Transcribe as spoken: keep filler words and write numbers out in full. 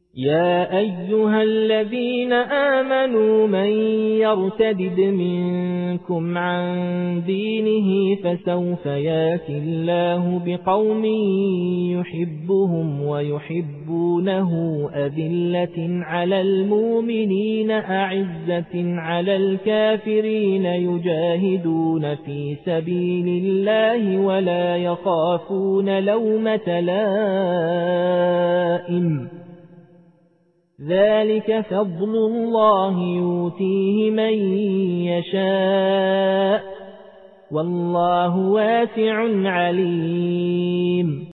يا أيها الذين آمنوا من يرتدد منكم عن دينه فسوف ياتي الله بقوم يحبهم ويحبونه أذلة على المؤمنين أعزة على الكافرين يجاهدون في سبيل الله ولا يخافون لومة لائم ذلك فضل الله يؤتيه من يشاء والله واسع عليم